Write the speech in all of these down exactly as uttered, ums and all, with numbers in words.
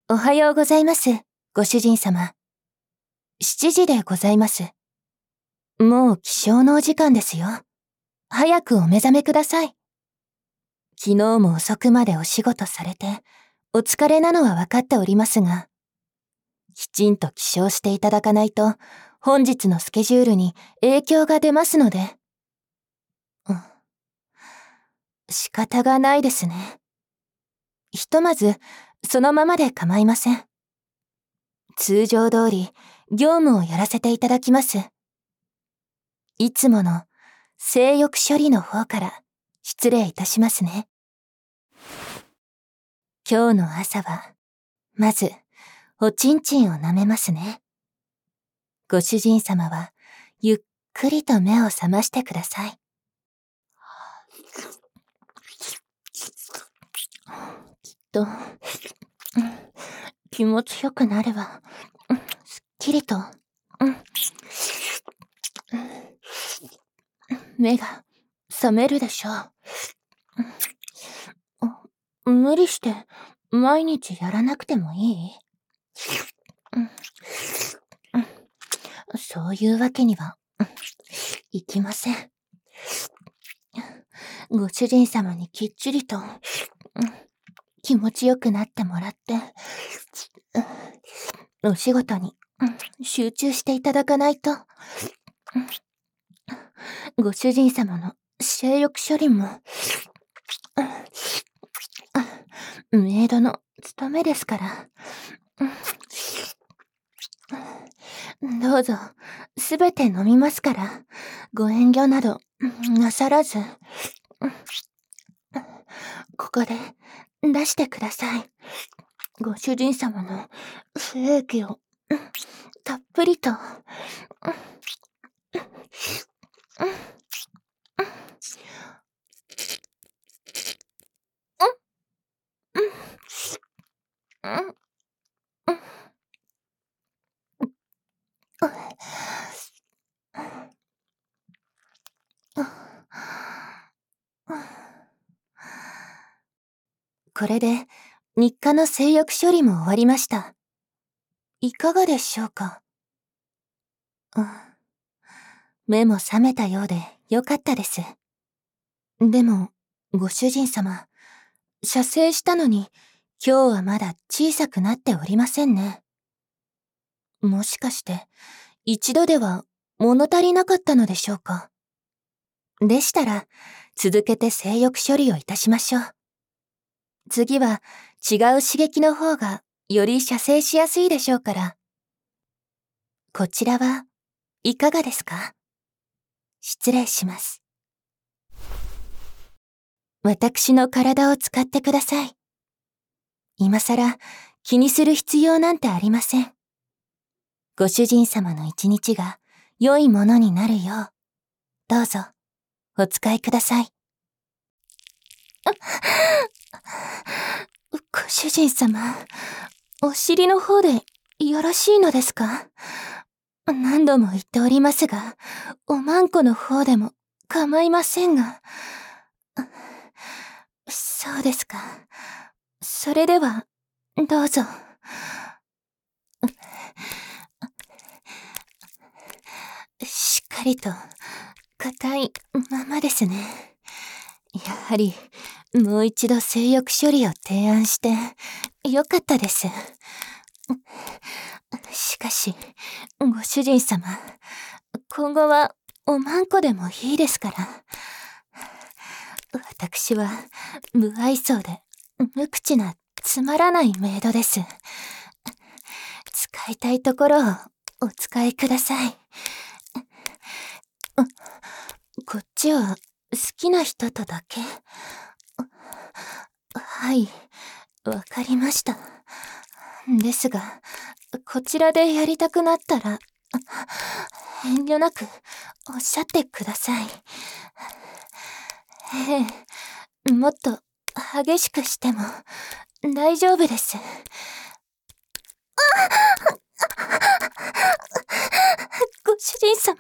おはようございます、ご主人様。しちじでございます。もう起床のお時間ですよ。早くお目覚めください。昨日も遅くまでお仕事されて、お疲れなのは分かっておりますが、きちんと起床していただかないと、本日のスケジュールに影響が出ますので。うん。仕方がないですね。ひとまず、そのままで構いません。通常通り、業務をやらせていただきます。いつもの性欲処理の方から失礼いたしますね。今日の朝は、まず、おちんちんを舐めますね。ご主人様は、ゆっくりと目を覚ましてください。きっと、気持ちよくなれば、すっきりと、目が覚めるでしょう。無理して毎日やらなくてもいい？そういうわけにはいきません。ご主人様にきっちりと気持ちよくなってもらって、お仕事に集中していただかないと、ご主人様の性欲処理も、メイドの務めですから。どうぞ、すべて飲みますから、ご遠慮などなさらず、ここで出してください。ご主人様の精液をたっぷりと。これで日課の性欲処理も終わりました。いかがでしょうか？うん、目も覚めたようでよかったです。でも、ご主人様、射精したのに今日はまだ小さくなっておりませんね。もしかして一度では物足りなかったのでしょうか？でしたら続けて性欲処理をいたしましょう。次は違う刺激の方がより射精しやすいでしょうから。こちらはいかがですか？失礼します。私の体を使ってください。今さら気にする必要なんてありません。ご主人様の一日が良いものになるよう、どうぞお使いください。ご主人様、お尻の方でよろしいのですか？何度も言っておりますが、おまんこの方でも構いませんが。そうですか。それでは、どうぞ。しっかりと、硬いままですね。やはり、もう一度性欲処理を提案して、よかったです。しかし、ご主人様、今後はおまんこでもいいですから。私は、無愛想で、無口な、つまらないメイドです。使いたいところをお使いください。こっちは好きな人とだけ。はい、わかりました。ですが、こちらでやりたくなったら、遠慮なくおっしゃってください。ええ、もっと激しくしても大丈夫です。ご主人様、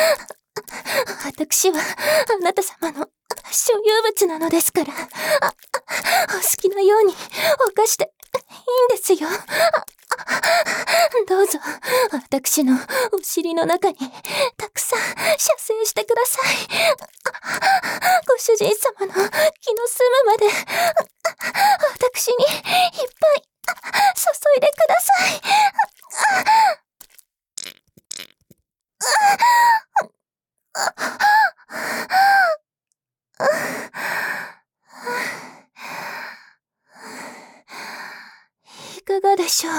私はあなた様の所有物なのですから、お好きなように犯していいんです。 ですよ。どうぞ、私のお尻の中にたくさん射精してください。ご主人様の気の済むまで、私にいっぱい注いでください。いかがでしょう。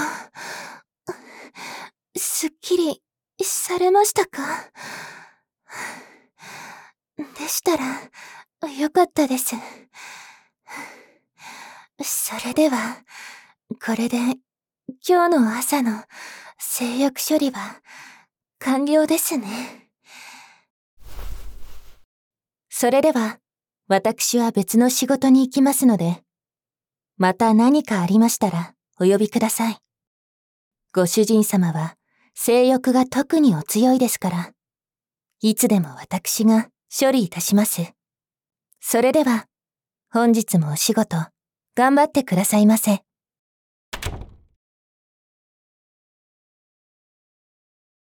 すっきりされましたか？でしたらよかったです。それではこれで今日の朝の性欲処理は完了ですね。それでは私は別の仕事に行きますので、また何かありましたらお呼びください。ご主人様は性欲が特にお強いですから、いつでも私が処理いたします。それでは本日もお仕事頑張ってくださいませ。